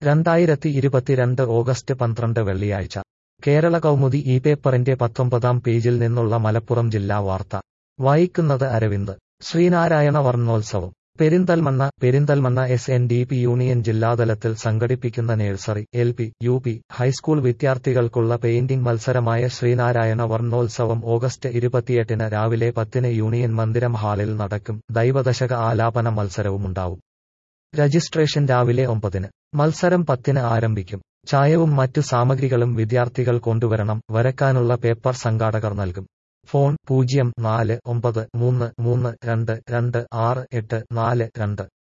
2022 August 12 വെള്ളിയാഴ്ച കേരള കൗമുദി ഈ പേപ്പറിന്റെ 19-ാം പേജിൽ നിന്നുള്ള മലപ്പുറം ജില്ലാ വാർത്ത വായിക്കുന്നത് അരവിന്ദ്. ശ്രീനാരായണ വർണ്ണോത്സവം പെരിന്തൽമണ്ണ SNDP യൂണിയൻ ജില്ലാതലത്തിൽ സംഘടിപ്പിക്കുന്ന നഴ്സറി, LP, UP, ഹൈസ്കൂൾ വിദ്യാർത്ഥികൾക്കുള്ള പെയിന്റിംഗ് മത്സരമായ ശ്രീനാരായണ വർണ്ണോത്സവം ഓഗസ്റ്റ് 28 രാവിലെ 10 യൂണിയൻ മന്ദിരം ഹാളിൽ നടക്കും. ദൈവദശക ആലാപന മത്സരവുമുണ്ടാവും. രജിസ്ട്രേഷൻ രാവിലെ 9-ന്. മത്സരം 10-ന് ആരംഭിക്കും. ചായവും മറ്റു സാമഗ്രികളും വിദ്യാർത്ഥികൾ കൊണ്ടുവരണം. വരയ്ക്കാനുള്ള പേപ്പർ സംഘാടകർ നൽകും. ഫോൺ 049333226842.